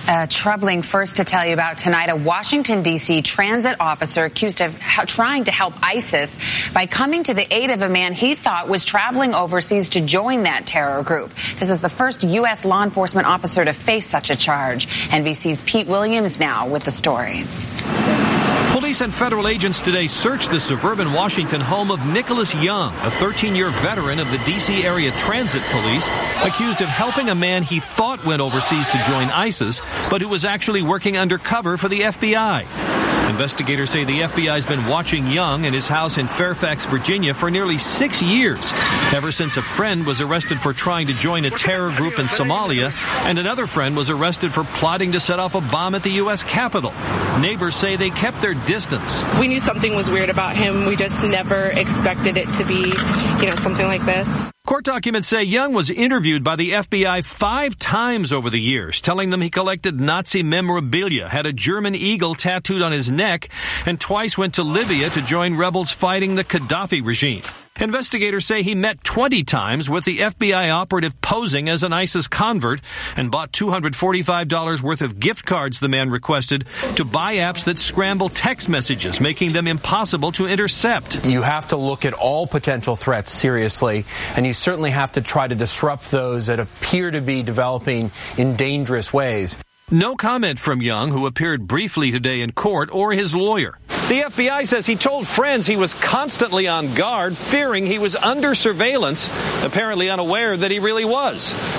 Troubling first to tell you about tonight. A Washington, D.C. transit officer accused of trying to help ISIS by coming to the aid of a man he thought was traveling overseas to join that terror group. This is the first U.S. law enforcement officer to face such a charge. NBC's Pete Williams now with the story. Police and federal agents today searched the suburban Washington home of Nicholas Young, a 13-year veteran of the D.C. area transit police, accused of helping a man he thought went overseas to join ISIS, but who was actually working undercover for the FBI. Investigators say the FBI's been watching Young in his house in Fairfax, Virginia for nearly 6 years, ever since a friend was arrested for trying to join a terror group in Somalia, and another friend was arrested for plotting to set off a bomb at the U.S. Capitol. Neighbors say they kept their distance. We knew something was weird about him. We just never expected it to be, something like this. Court documents say Young was interviewed by the FBI 5 times over the years, telling them he collected Nazi memorabilia, had a German eagle tattooed on his neck, and twice went to Libya to join rebels fighting the Gaddafi regime. Investigators say he met 20 times with the FBI operative posing as an ISIS convert and bought $245 worth of gift cards the man requested to buy apps that scramble text messages, making them impossible to intercept. You have to look at all potential threats seriously, and you certainly have to try to disrupt those that appear to be developing in dangerous ways. No comment from Young, who appeared briefly today in court, or his lawyer. The FBI says he told friends he was constantly on guard, fearing he was under surveillance, apparently unaware that he really was.